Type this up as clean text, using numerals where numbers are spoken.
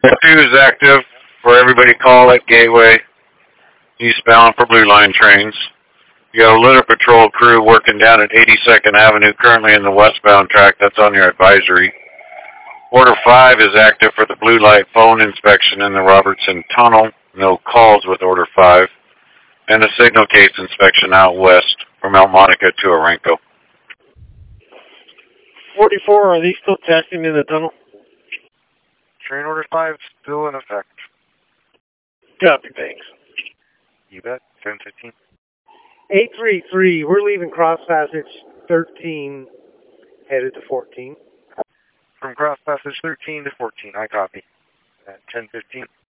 2 is active for everybody call at Gateway, eastbound for Blue Line trains. You got a litter patrol crew working down at 82nd Avenue, currently in the westbound track. That's on your advisory. Order 5 is active for the blue light phone inspection in the Robertson Tunnel. No calls with Order 5. And the signal case inspection out west from El Monica to Aranco. 44, are these still testing in the tunnel? Train Order 5 still in effect. Copy, thanks. You bet. 1015. 833, we're leaving Cross Passage 13, headed to 14. From Cross Passage 13 to 14, I copy. At 1015.